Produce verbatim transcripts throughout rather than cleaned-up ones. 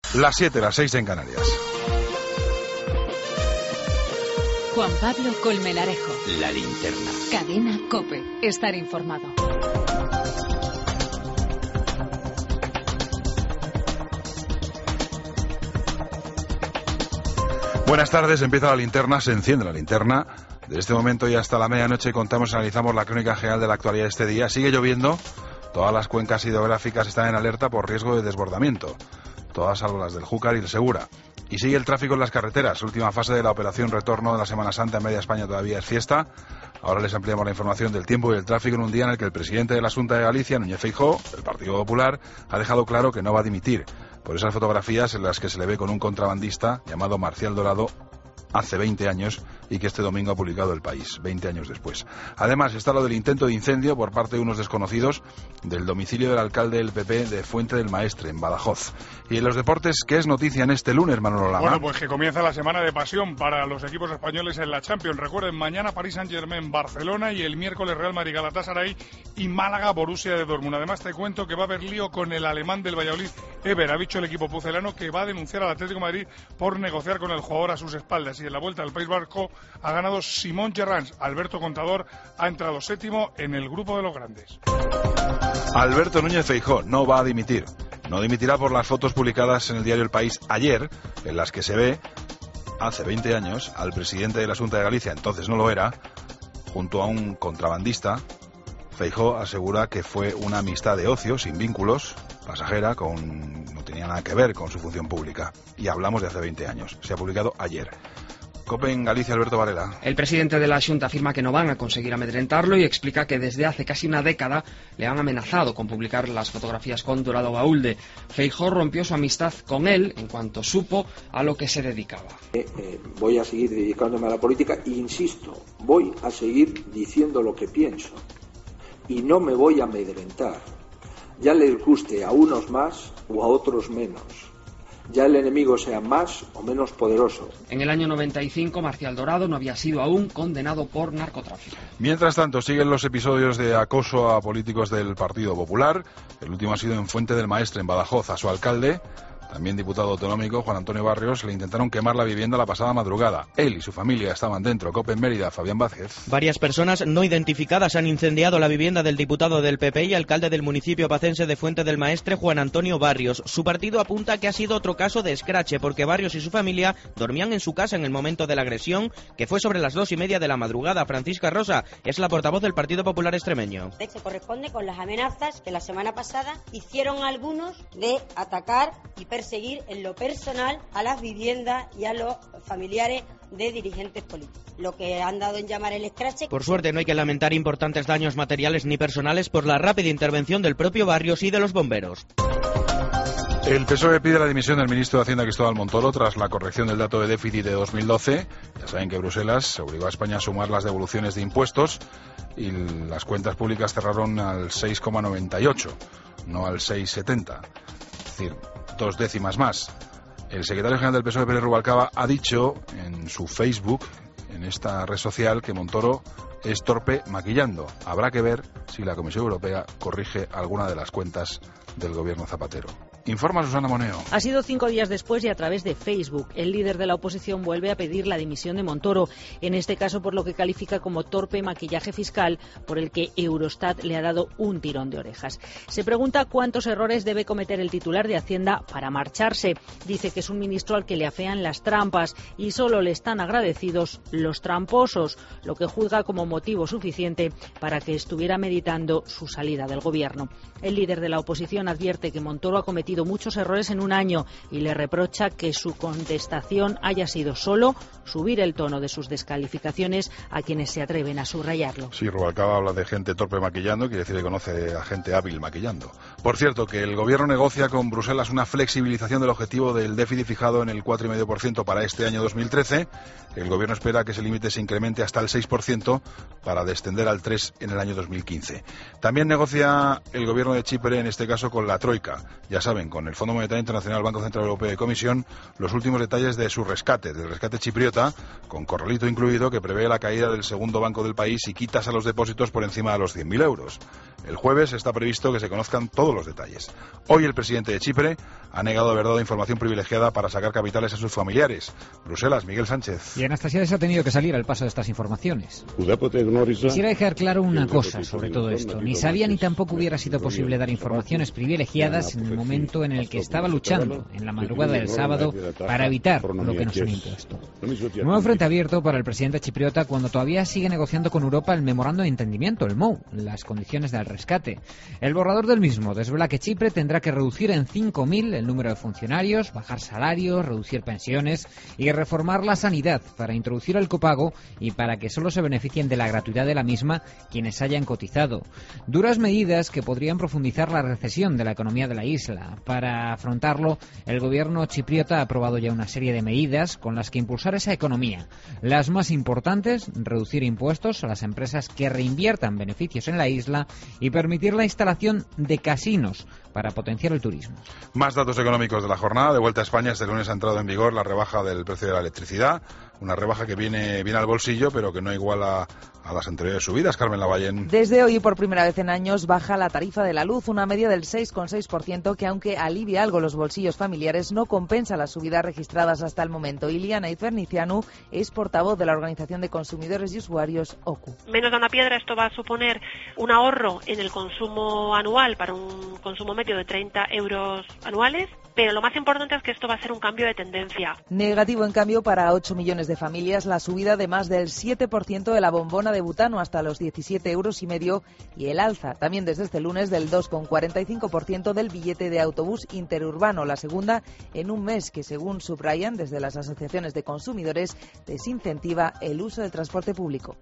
Las siete, las seis en Canarias. Juan Pablo Colmenarejo. La linterna. Cadena COPE. Estar informado. Buenas tardes, empieza la linterna, se enciende la linterna. Desde este momento y hasta la medianoche contamos y analizamos la crónica general de la actualidad de este día. Sigue lloviendo, todas las cuencas hidrográficas están en alerta por riesgo de desbordamiento. Todas salvo las del Júcar y el Segura. Y sigue el tráfico en las carreteras. Última fase de la operación retorno de la Semana Santa en media España todavía es fiesta. Ahora les ampliamos la información del tiempo y el tráfico en un día en el que el presidente de la Xunta de Galicia, Núñez Feijóo, del Partido Popular, ha dejado claro que no va a dimitir por esas fotografías en las que se le ve con un contrabandista llamado Marcial Dorado hace veinte años y que este domingo ha publicado El País, veinte años después. Además está lo del intento de incendio por parte de unos desconocidos del domicilio del alcalde del P P de Fuente del Maestre, en Badajoz. Y en los deportes, ¿qué es noticia en este lunes, Manolo Lama? Bueno, pues que comienza la semana de pasión para los equipos españoles en la Champions. Recuerden, mañana París Saint-Germain, Barcelona, y el miércoles Real Madrid, Galatasaray y Málaga, Borussia de Dortmund. Además te cuento que va a haber lío con el alemán del Valladolid, Eber. Ha dicho el equipo pucelano que va a denunciar al Atlético de Madrid por negociar con el jugador a sus espaldas. Y en la vuelta al País Vasco ha ganado Simón Gerrans. Alberto Contador ha entrado séptimo en el grupo de los grandes. Alberto Núñez Feijóo no va a dimitir. No dimitirá por las fotos publicadas en el diario El País ayer, en las que se ve, hace veinte años, al presidente de la Xunta de Galicia, entonces no lo era, junto a un contrabandista. Feijóo asegura que fue una amistad de ocio, sin vínculos, pasajera, con no tenía nada que ver con su función pública. Y hablamos de hace veinte años. Se ha publicado ayer. COPE en Galicia, Alberto Varela. El presidente de la Xunta afirma que no van a conseguir amedrentarlo y explica que desde hace casi una década le han amenazado con publicar las fotografías con Dorado Baúlde. Feijóo rompió su amistad con él en cuanto supo a lo que se dedicaba. Eh, eh, voy a seguir dedicándome a la política e insisto, voy a seguir diciendo lo que pienso y no me voy a amedrentar. Ya les guste a unos más o a otros menos. Ya el enemigo sea más o menos poderoso. En el año noventa y cinco, Marcial Dorado no había sido aún condenado por narcotráfico. Mientras tanto, siguen los episodios de acoso a políticos del Partido Popular. El último ha sido en Fuente del Maestre, en Badajoz, a su alcalde, también diputado autonómico, Juan Antonio Barrios, le intentaron quemar la vivienda la pasada madrugada. Él y su familia estaban dentro. COPE en Mérida, Fabián Vázquez. Varias personas no identificadas han incendiado la vivienda del diputado del P P y alcalde del municipio pacense de Fuente del Maestre, Juan Antonio Barrios. Su partido apunta que ha sido otro caso de escrache, porque Barrios y su familia dormían en su casa en el momento de la agresión, que fue sobre las dos y media de la madrugada. Francisca Rosa es la portavoz del Partido Popular extremeño. Se corresponde con las amenazas que la semana pasada hicieron algunos de atacar y perseguir en lo personal a las viviendas y a los familiares de dirigentes políticos, lo que han dado en llamar el escrache. Por suerte no hay que lamentar importantes daños materiales ni personales por la rápida intervención del propio Barrios y de los bomberos. El P S O E pide la dimisión del ministro de Hacienda, Cristóbal Montoro, tras la corrección del dato de déficit de dos mil doce. Ya saben que Bruselas obligó a España a sumar las devoluciones de impuestos y las cuentas públicas cerraron al seis coma noventa y ocho, no al seis coma setenta. Es decir, dos décimas más. El secretario general del P S O E, Pérez Rubalcaba, ha dicho en su Facebook, en esta red social, que Montoro es torpe maquillando. Habrá que ver si la Comisión Europea corrige alguna de las cuentas del gobierno Zapatero. Informa Susana Moneo. Ha sido cinco días después y a través de Facebook. El líder de la oposición vuelve a pedir la dimisión de Montoro, en este caso por lo que califica como torpe maquillaje fiscal, por el que Eurostat le ha dado un tirón de orejas. Se pregunta cuántos errores debe cometer el titular de Hacienda para marcharse. Dice que es un ministro al que le afean las trampas y solo le están agradecidos los tramposos, lo que juzga como motivo suficiente para que estuviera meditando su salida del gobierno. El líder de la oposición advierte que Montoro ha cometido muchos errores en un año y le reprocha que su contestación haya sido solo subir el tono de sus descalificaciones a quienes se atreven a subrayarlo. Sí, Rubalcaba habla de gente torpe maquillando, quiere decir que conoce a gente hábil maquillando. Por cierto, que el gobierno negocia con Bruselas una flexibilización del objetivo del déficit fijado en el cuatro coma cinco por ciento para este año dos mil trece. El gobierno espera que ese límite se incremente hasta el seis por ciento para descender al tres por ciento en el año dos mil quince. También negocia el gobierno de Chipre, en este caso con la Troika. Ya saben saben, con el Fondo Monetario Internacional, Banco Central Europeo y Comisión, los últimos detalles de su rescate, del rescate chipriota, con corralito incluido, que prevé la caída del segundo banco del país y quitas a los depósitos por encima de los cien mil euros. El jueves está previsto que se conozcan todos los detalles. Hoy el presidente de Chipre ha negado haber dado información privilegiada para sacar capitales a sus familiares. Bruselas, Miguel Sánchez. Y Anastasiades ha tenido que salir al paso de estas informaciones. Quisiera dejar claro una cosa sobre todo esto. Ni sabía ni tampoco hubiera sido posible dar informaciones privilegiadas en el momento en el que estaba luchando, en la madrugada del sábado, para evitar lo que nos han impuesto. Nuevo frente abierto para el presidente chipriota cuando todavía sigue negociando con Europa el memorando de entendimiento, el M O U, las condiciones del rescate. El borrador del mismo desvela que Chipre tendrá que reducir en cinco mil el número de funcionarios, bajar salarios, reducir pensiones y reformar la sanidad para introducir el copago y para que solo se beneficien de la gratuidad de la misma quienes hayan cotizado. Duras medidas que podrían profundizar la recesión de la economía de la isla. Para afrontarlo, el gobierno chipriota ha aprobado ya una serie de medidas con las que impulsar esa economía. Las más importantes, reducir impuestos a las empresas que reinviertan beneficios en la isla y permitir la instalación de casinos para potenciar el turismo. Más datos económicos de la jornada. De vuelta a España, este lunes ha entrado en vigor la rebaja del precio de la electricidad. Una rebaja que viene, viene al bolsillo, pero que no iguala a las anteriores subidas. Carmen Lavallén. Desde hoy, por primera vez en años, baja la tarifa de la luz, una media del seis coma seis por ciento que, aunque alivia algo los bolsillos familiares, no compensa las subidas registradas hasta el momento. Iliana Izvernicianu es portavoz de la Organización de Consumidores y Usuarios, O C U. Menos de una piedra, esto va a suponer un ahorro en el consumo anual para un consumo medio de treinta euros anuales. Pero lo más importante es que esto va a ser un cambio de tendencia. Negativo, en cambio, para ocho millones de familias, la subida de más del siete por ciento de la bombona de butano hasta los diecisiete euros y medio y el alza, también desde este lunes, del dos coma cuarenta y cinco por ciento del billete de autobús interurbano, la segunda en un mes que, según subrayan desde las asociaciones de consumidores, desincentiva el uso del transporte público.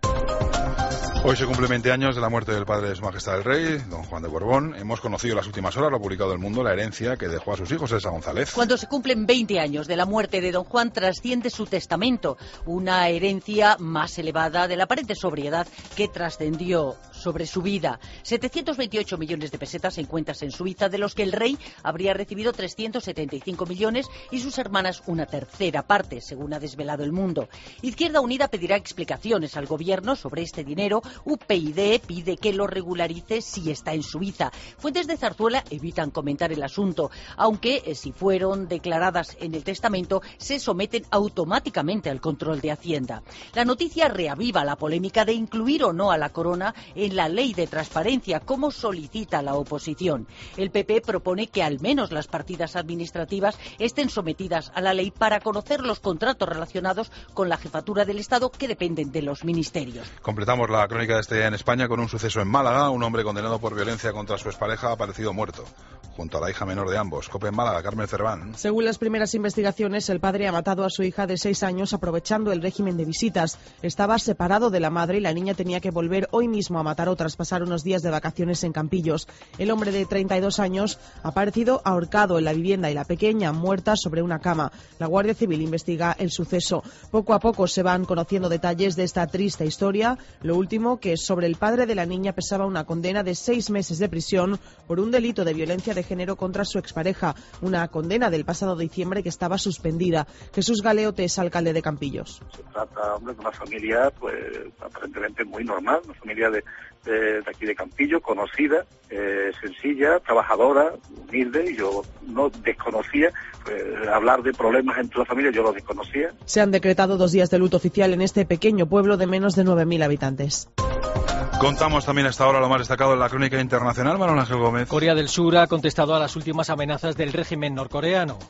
Hoy se cumplen veinte años de la muerte del padre de Su Majestad el Rey, don Juan de Borbón. Hemos conocido en las últimas horas, lo ha publicado El Mundo, la herencia que dejó a sus hijos, Elsa González. Cuando se cumplen veinte años de la muerte de don Juan, trasciende su testamento, una herencia más elevada de la aparente sobriedad que trascendió sobre su vida. setecientos veintiocho millones de pesetas en cuentas en Suiza, de los que el rey habría recibido trescientos setenta y cinco millones y sus hermanas una tercera parte, según ha desvelado El Mundo. Izquierda Unida pedirá explicaciones al gobierno sobre este dinero. U P YD pide que lo regularice si está en Suiza. Fuentes de Zarzuela evitan comentar el asunto, aunque eh, si fueron declaradas en el testamento se someten automáticamente al control de Hacienda. La noticia reaviva la polémica de incluir o no a la corona en la ley de transparencia, como solicita la oposición. El P P propone que al menos las partidas administrativas estén sometidas a la ley para conocer los contratos relacionados con la jefatura del Estado que dependen de los ministerios. Completamos la crónica de este día en España con un suceso en Málaga. Un hombre condenado por violencia contra su expareja ha aparecido muerto junto a la hija menor de ambos. COPE en Málaga, Carmen Cerván. Según las primeras investigaciones, el padre ha matado a su hija de seis años aprovechando el régimen de visitas. Estaba separado de la madre y la niña tenía que volver hoy mismo a Mataró tras pasar unos días de vacaciones en Campillos. El hombre de treinta y dos años ha aparecido ahorcado en la vivienda y la pequeña muerta sobre una cama. La Guardia Civil investiga el suceso. Poco a poco se van conociendo detalles de esta triste historia. Lo último, que sobre el padre de la niña pesaba una condena de seis meses de prisión por un delito de violencia de género contra su expareja, una condena del pasado diciembre que estaba suspendida. Jesús Galeote es alcalde de Campillos. Se trata, hombre, de una familia pues aparentemente muy normal, una familia de, de, de aquí de Campillo, conocida, eh, sencilla, trabajadora, humilde, y yo no desconocía, pues, hablar de problemas entre la familia, yo lo desconocía. Se han decretado dos días de luto oficial en este pequeño pueblo de menos de nueve mil habitantes. Contamos también hasta ahora lo más destacado en la crónica internacional. Manuel Ángel Gómez. Corea del Sur ha contestado a las últimas amenazas del régimen norcoreano.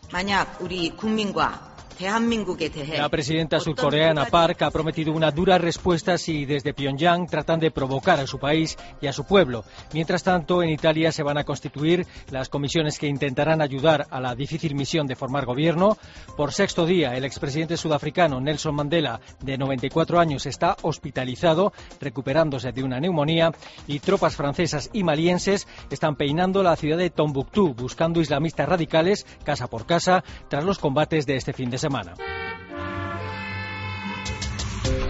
La presidenta surcoreana Park ha prometido una dura respuesta si desde Pyongyang tratan de provocar a su país y a su pueblo. Mientras tanto, en Italia se van a constituir las comisiones que intentarán ayudar a la difícil misión de formar gobierno. Por sexto día, el expresidente sudafricano Nelson Mandela, de noventa y cuatro años, está hospitalizado, recuperándose de una neumonía, y tropas francesas y malienses están peinando la ciudad de Tombuctú, buscando islamistas radicales casa por casa tras los combates de este fin de semana.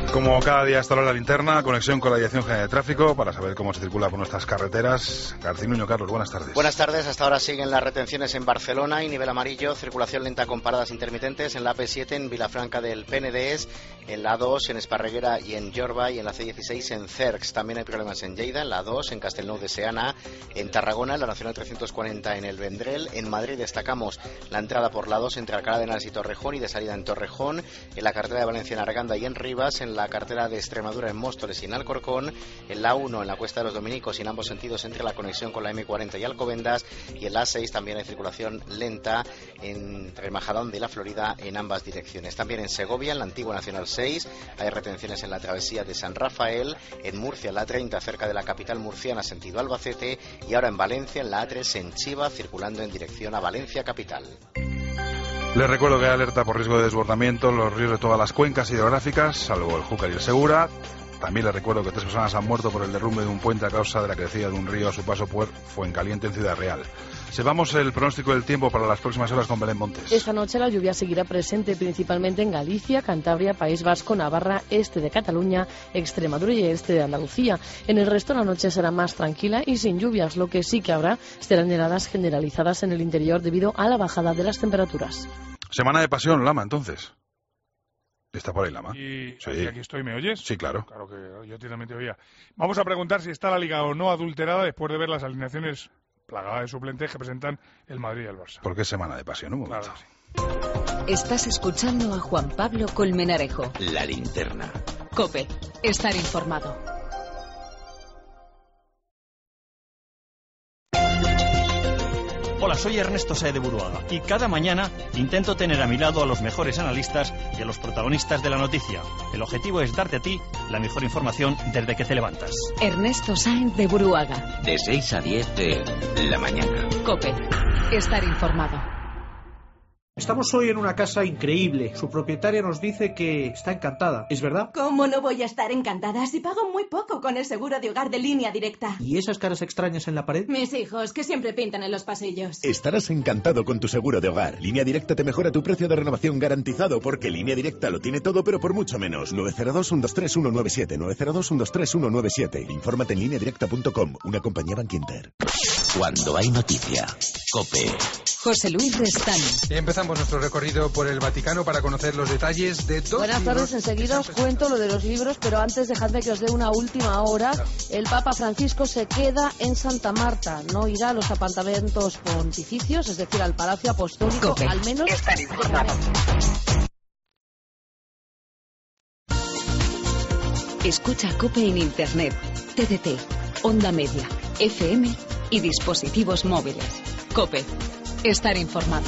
Como cada día hasta la linterna, conexión con la Dirección General de Tráfico para saber cómo se circula por nuestras carreteras. Garcinuño, Carlos, buenas tardes. Buenas tardes, hasta ahora siguen las retenciones en Barcelona y nivel amarillo, circulación lenta con paradas intermitentes en la A P siete en Vilafranca del Penedès, en la A dos en Esparreguera y en Jorba, y en la C dieciséis en Cercs. También hay problemas en Lleida, en la A dos, en Castellnou de Seana, en Tarragona, en la Nacional trescientos cuarenta en el Vendrell. En Madrid destacamos la entrada por la A dos entre Alcalá de Henares y Torrejón y de salida en Torrejón, en la carretera de Valencia en Arganda y en Rivas, en la carretera de Extremadura en Móstoles y en Alcorcón, en la A uno en la Cuesta de los Dominicos y en ambos sentidos entre la conexión con la eme cuarenta y Alcobendas, y en la A seis también hay circulación lenta entre Majadahonda y La Florida en ambas direcciones. También en Segovia, en la antigua Nacional seis, hay retenciones en la travesía de San Rafael, en Murcia en la A treinta cerca de la capital murciana sentido Albacete, y ahora en Valencia en la A tres en Chiva circulando en dirección a Valencia capital. Les recuerdo que hay alerta por riesgo de desbordamiento en los ríos de todas las cuencas hidrográficas, salvo el Júcar y el Segura. También les recuerdo que tres personas han muerto por el derrumbe de un puente a causa de la crecida de un río a su paso por Fuencaliente en Ciudad Real. Sepamos el pronóstico del tiempo para las próximas horas con Belén Montes. Esta noche la lluvia seguirá presente principalmente en Galicia, Cantabria, País Vasco, Navarra, este de Cataluña, Extremadura y este de Andalucía. En el resto la noche será más tranquila y sin lluvias. Lo que sí que habrá serán heladas generalizadas en el interior debido a la bajada de las temperaturas. Semana de pasión, Lama, entonces. ¿Está por ahí, Lama? Y sí. aquí, aquí estoy, ¿me oyes? Sí, claro. Claro que yo también te oía. Vamos a preguntar si está la Liga o no adulterada después de ver las alineaciones plagadas de suplentes que presentan el Madrid y el Barça. ¿Por qué semana de pasión? Un momento. Claro, sí. Estás escuchando a Juan Pablo Colmenarejo. La linterna. COPE. Estar informado. Hola, soy Ernesto Saez de Buruaga y cada mañana intento tener a mi lado a los mejores analistas y a los protagonistas de la noticia. El objetivo es darte a ti la mejor información desde que te levantas. Ernesto Saez de Buruaga. De seis a diez de la mañana. COPE. Estar informado. Estamos hoy en una casa increíble. Su propietaria nos dice que está encantada. ¿Es verdad? ¿Cómo no voy a estar encantada si pago muy poco con el seguro de hogar de Línea Directa? ¿Y esas caras extrañas en la pared? Mis hijos, que siempre pintan en los pasillos. Estarás encantado con tu seguro de hogar. Línea Directa te mejora tu precio de renovación garantizado porque Línea Directa lo tiene todo pero por mucho menos. nueve cero dos, uno dos tres, uno nueve siete. nueve cero dos, uno dos tres, uno nueve siete. Infórmate en línea directa punto com, una compañía Bankinter. Cuando hay noticia, COPE. José Luis Restán. Y empezamos nuestro recorrido por el Vaticano para conocer los detalles de dos Buenas tardes, enseguida os cuento lo de los libros, pero antes dejadme que os dé una última hora. El Papa Francisco se queda en Santa Marta, no irá a los apartamentos pontificios, es decir, al Palacio Apostólico, COPE. al menos... Estar informado. Escucha COPE en Internet, T D T, Onda Media, F M y dispositivos móviles. COPE. Estar informado.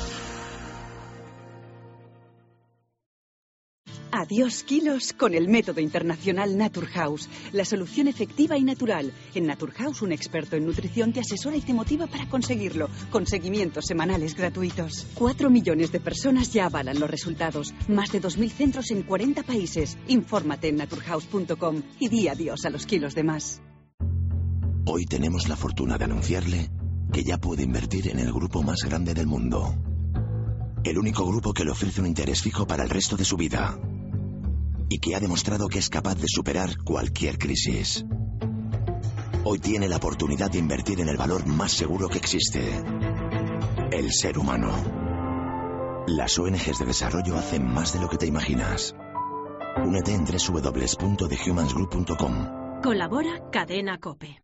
Adiós kilos con el método internacional Naturhaus, la solución efectiva y natural. En Naturhaus, un experto en nutrición te asesora y te motiva para conseguirlo, con seguimientos semanales gratuitos. Cuatro millones de personas ya avalan los resultados, más de dos mil centros en cuarenta países. Infórmate en naturhaus punto com y di adiós a los kilos de más. Hoy tenemos la fortuna de anunciarle que ya puede invertir en el grupo más grande del mundo. El único grupo que le ofrece un interés fijo para el resto de su vida. Y que ha demostrado que es capaz de superar cualquier crisis. Hoy tiene la oportunidad de invertir en el valor más seguro que existe. El ser humano. Las O N Ges de desarrollo hacen más de lo que te imaginas. Únete en doble u doble u doble u punto the humans group punto com. Colabora Cadena COPE.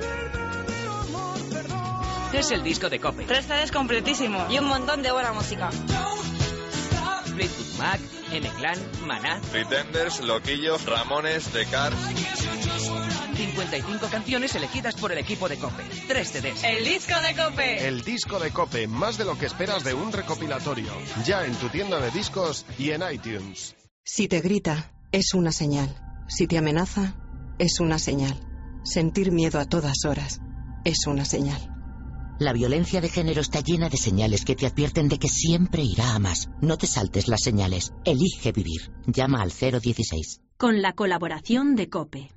Es el disco de COPE. Tres C Ds completísimo y un montón de buena música. Fleetwood Mac, M-Clan, Maná. Pretenders, Loquillos, Ramones, The Cars. cincuenta y cinco canciones elegidas por el equipo de COPE. Tres C Ds. El disco de COPE. El disco de COPE, más de lo que esperas de un recopilatorio. Ya en tu tienda de discos y en iTunes. Si te grita, es una señal. Si te amenaza, es una señal. Sentir miedo a todas horas es una señal. La violencia de género está llena de señales que te advierten de que siempre irá a más. No te saltes las señales. Elige vivir. Llama al cero dieciséis. Con la colaboración de COPE.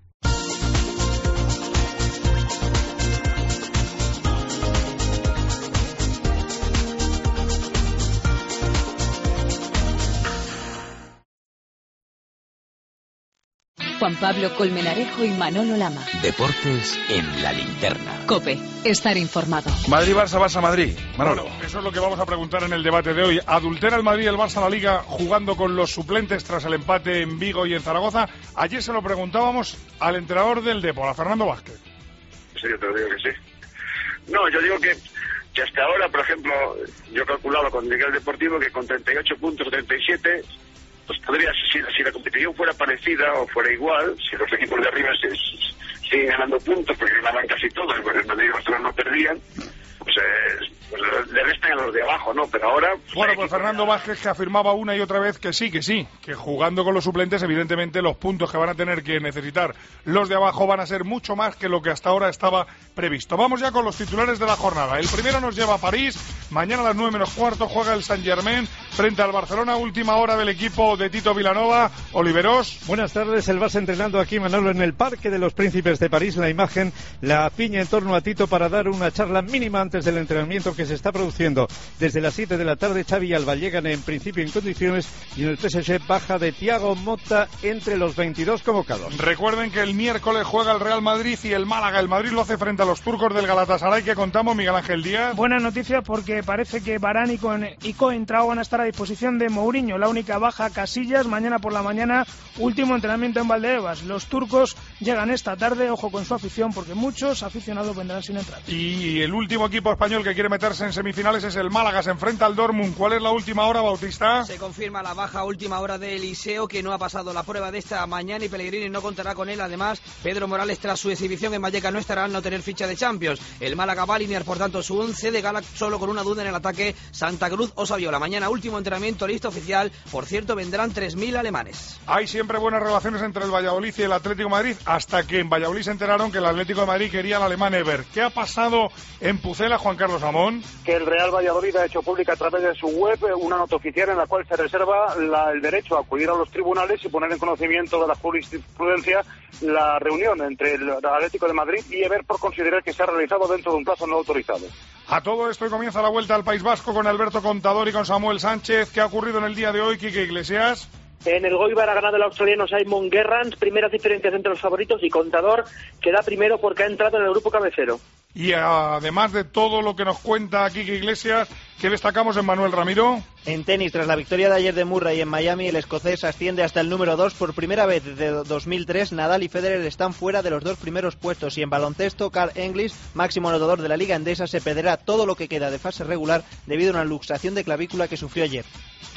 Juan Pablo Colmenarejo y Manolo Lama. Deportes en la linterna. COPE, estar informado. Madrid-Barça, Barça-Madrid. Manolo. Bueno, eso es lo que vamos a preguntar en el debate de hoy. ¿Adultera el Madrid y el Barça la Liga jugando con los suplentes tras el empate en Vigo y en Zaragoza? Ayer se lo preguntábamos al entrenador del Depor, a Fernando Vázquez. Sí, yo te lo digo que sí. No, yo digo que, que hasta ahora, por ejemplo, yo calculaba con Miguel Deportivo que con treinta y ocho puntos, treinta y siete, pues podría, si, si la competición fuera parecida o fuera igual, si los equipos de arriba se, se, siguen ganando puntos, porque ganaban casi todos, porque el Madrid y Barcelona no perdían, pues, eh, pues le restan a los de abajo, ¿no? Pero ahora... Pues, bueno, pues Fernando Vázquez, que afirmaba una y otra vez que sí, que sí, que jugando con los suplentes, evidentemente los puntos que van a tener que necesitar los de abajo van a ser mucho más que lo que hasta ahora estaba previsto. Vamos ya con los titulares de la jornada. El primero nos lleva a París. Mañana a las nueve menos cuarto juega el Saint-Germain frente al Barcelona. Última hora del equipo de Tito Vilanova. Oliveros. Buenas tardes. El Barça entrenando aquí, Manolo, en el Parque de los Príncipes de París. La imagen, la piña en torno a Tito para dar una charla mínima antes del entrenamiento que se está produciendo. Desde las siete de la tarde, Xavi y Alba llegan en principio en condiciones y en el P S G baja de Thiago Motta entre los veintidós convocados. Recuerden que el miércoles juega el Real Madrid y el Málaga. El Madrid lo hace frente a los turcos del Galatasaray. ¿Qué contamos, Miguel Ángel Díaz? Buenas noticias porque parece que Varane y Coentrao van a estar a disposición de Mourinho. La única baja, Casillas. Mañana por la mañana, último entrenamiento en Valdebebas. Los turcos llegan esta tarde, ojo con su afición, porque muchos aficionados vendrán sin entrar. Y el último equipo español que quiere meterse en semifinales es el Málaga. Se enfrenta al Dortmund. ¿Cuál es la última hora, Bautista? Se confirma la baja última hora de Eliseo, que no ha pasado la prueba de esta mañana y Pellegrini no contará con él. Además, Pedro Morales, tras su exhibición en Vallecas, no estará al no tener ficha de Champions. El Málaga va a alinear, por tanto, su once de gala solo con una duda en el ataque: Santa Cruz o Saviola. Mañana último entrenamiento, lista oficial. Por cierto, vendrán tres mil alemanes. Hay siempre buenas relaciones entre el Valladolid y el Atlético de Madrid, hasta que en Valladolid se enteraron que el Atlético de Madrid quería al alemán Eber. ¿Qué ha pasado en Pucela, Juan Carlos Amón? Que el Real Valladolid ha hecho pública a través de su web una nota oficial en la cual se reserva la, el derecho a acudir a los tribunales y poner en conocimiento de la jurisprudencia la reunión entre el Atlético de Madrid y Eber por considerar que se ha realizado dentro de un plazo no autorizado. A todo esto comienza la vuelta al País Vasco con Alberto Contador y con Samuel Sánchez. ¿Qué ha ocurrido en el día de hoy, Quique Iglesias? En el Goibar ha ganado el australiano Simon Gerrans, primeras diferencias entre los favoritos, y Contador queda primero porque ha entrado en el grupo cabecero. Y además de todo lo que nos cuenta Quique Iglesias, ¿qué destacamos en Manuel Ramiro? En tenis, tras la victoria de ayer de Murray en Miami, el escocés asciende hasta el número dos por primera vez desde dos mil tres. Nadal y Federer están fuera de los dos primeros puestos. Y en baloncesto, Carl English, máximo anotador de la Liga Endesa, se perderá todo lo que queda de fase regular debido a una luxación de clavícula que sufrió ayer.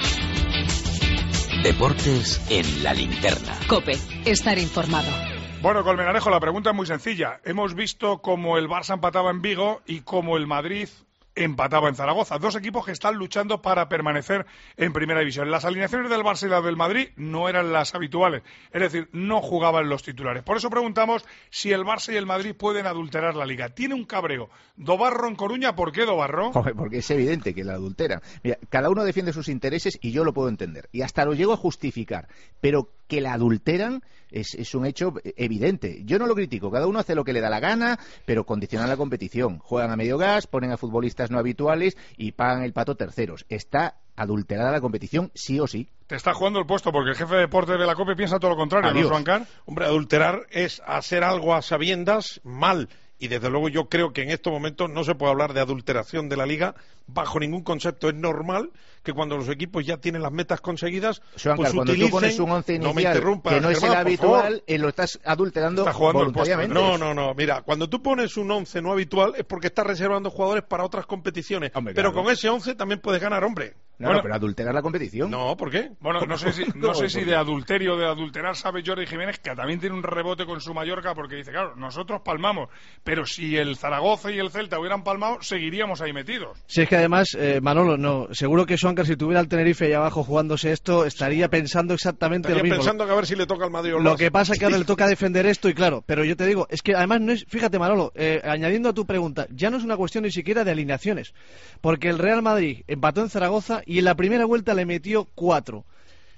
Deportes en la linterna. COPE, estar informado. Bueno, Colmenarejo, la pregunta es muy sencilla. Hemos visto cómo el Barça empataba en Vigo y cómo el Madrid empataba en Zaragoza. Dos equipos que están luchando para permanecer en Primera División. Las alineaciones del Barça y las del Madrid no eran las habituales. Es decir, no jugaban los titulares. Por eso preguntamos si el Barça y el Madrid pueden adulterar la Liga. Tiene un cabreo. Dobarro en Coruña. ¿Por qué Dobarro? Joder, porque es evidente que la adulteran. Mira, cada uno defiende sus intereses y yo lo puedo entender. Y hasta lo llego a justificar. Pero que la adulteran es, es un hecho evidente. Yo no lo critico. Cada uno hace lo que le da la gana, pero condicionan la competición. Juegan a medio gas, ponen a futbolistas no habituales y pagan el pato terceros. Está adulterada la competición, sí o sí. Te está jugando el puesto, porque el jefe de deportes de la COPE piensa todo lo contrario, Adiós. ¿no, Juancar? Hombre, adulterar es hacer algo a sabiendas mal. Y desde luego yo creo que en estos momentos no se puede hablar de adulteración de la Liga bajo ningún concepto. Es normal que cuando los equipos ya tienen las metas conseguidas, Joan, pues cuando utilicen... tú pones un once inicial no me interrumpas, que no es el Germán, habitual, eh, lo estás adulterando Está voluntariamente. No, no, no. Mira, cuando tú pones un once no habitual es porque estás reservando jugadores para otras competiciones. Hombre, pero claro, con ese once también puedes ganar, hombre. No, bueno, no, pero adulterar la competición. No, ¿por qué? Bueno, no sé si, no sé si de adulterio o de adulterar sabe Jordi Jiménez, que también tiene un rebote con su Mallorca, porque dice, claro, nosotros palmamos, pero si el Zaragoza y el Celta hubieran palmado, seguiríamos ahí metidos. Si es que además, eh, Manolo, no, seguro que Suancar, si tuviera el Tenerife ahí abajo jugándose esto, estaría pensando exactamente estaría lo mismo. pensando que a ver si le toca al Madrid o Lo que pasa es que ahora le toca defender esto y claro, pero yo te digo, es que además no es, fíjate Manolo, eh, añadiendo a tu pregunta, ya no es una cuestión ni siquiera de alineaciones, porque el Real Madrid empató en Zaragoza y en la primera vuelta le metió cuatro.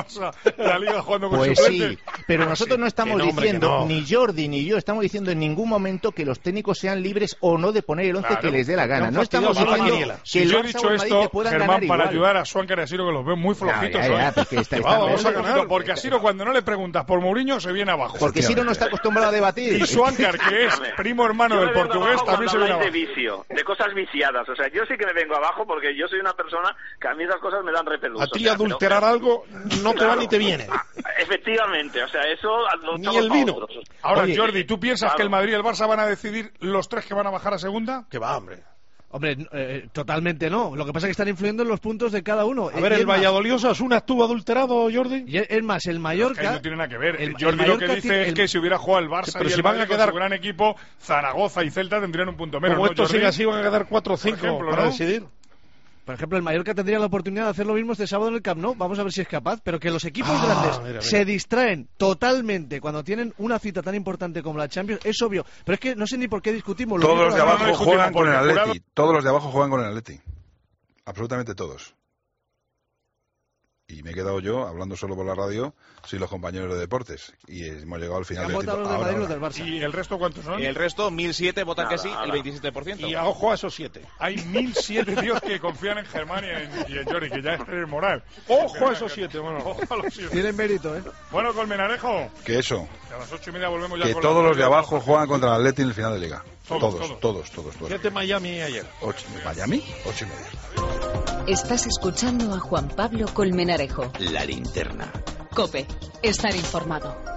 pasa la Liga jugando con pues suplentes. sí, pero Ah, nosotros sí. no estamos Que no, hombre, diciendo, que no. ni Jordi ni yo estamos diciendo en ningún momento que los técnicos sean libres o no de poner el once Claro. que les dé la gana. Han No estamos fastidiado a la diciendo Maniela. que Si el yo he Barça dicho o el Madrid esto, te puedan Germán, ganar para igual. ayudar a Suáncar y a Siro, que los veo muy flojitos. ya, ya, ¿eh? porque está- Que está- va, vamos a está- ganar. Porque a Siro, cuando no le preguntas por Mourinho, se viene abajo. Porque Siro no está acostumbrado a debatir. Y Suáncar, que es primo hermano Yo del me vengo portugués, abajo también se cuando viene habláis abajo. de vicio, de cosas viciadas. O sea, yo sí que me vengo abajo porque yo soy una persona que a mí esas cosas me dan repelús. A o ti sea, adulterar pero- algo no te va Claro. ni te viene. Efectivamente, o sea, eso lo Ni echamos el pa' vino. otros. Ahora, Oye, Jordi, ¿tú piensas claro. que el Madrid y el Barça van a decidir los tres que van a bajar a segunda? Que va, hombre. Hombre, eh, totalmente no. Lo que pasa es que están influyendo en los puntos de cada uno. A ver, Y el es más- Valladolid Osasuna estuvo adulterado, Jordi. y es es más, el Es Mallorca... que no tiene nada que ver. el- Jordi el lo Mallorca que dice tiene- es el- que si hubiera jugado el Barça Pero y si el van a Madrid con quedar- su gran equipo, Zaragoza y Celta tendrían un punto menos. Como ¿no, esto Jordi? sigue así, van a quedar cuatro o cinco ejemplo, para ¿no? decidir. Por ejemplo, el Mallorca tendría la oportunidad de hacer lo mismo este sábado en el Camp Nou. Vamos a ver si es capaz. Pero que los equipos Ah, grandes mira, mira. se distraen totalmente cuando tienen una cita tan importante como la Champions es obvio. Pero es que no sé ni por qué discutimos. Lo Todos mismo los de la- abajo no discutimos juegan con el porque Atleti. jurado- Todos los de abajo juegan con el Atleti. Absolutamente todos. Y me he quedado yo, hablando solo por la radio, sin los compañeros de deportes. Y hemos llegado al final Han del votado tipo. los del Ahora, Madrid y los ahora. del Barça. ¿Y el resto cuántos son? El resto, mil siete votan que Nada, sí, nada. el veintisiete por ciento. Y a ojo a esos siete. Hay mil siete tíos que confían en Germán y en, y en Jordi, que ya es moral. Ojo a esos siete, bueno. Ojo a los siete. Tienen mérito, ¿eh? Bueno, Colmenarejo, Que eso, que a las ocho y media volvemos ya que con todos la- los de abajo juegan contra el Atleti en el final de Liga. Todos, Todos, todos. todos, todos, todos. Siete Miami ayer. Ocho- ¿Miami? Ocho y media. Estás escuchando a Juan Pablo Colmenarejo. La linterna. Cope, estar informado.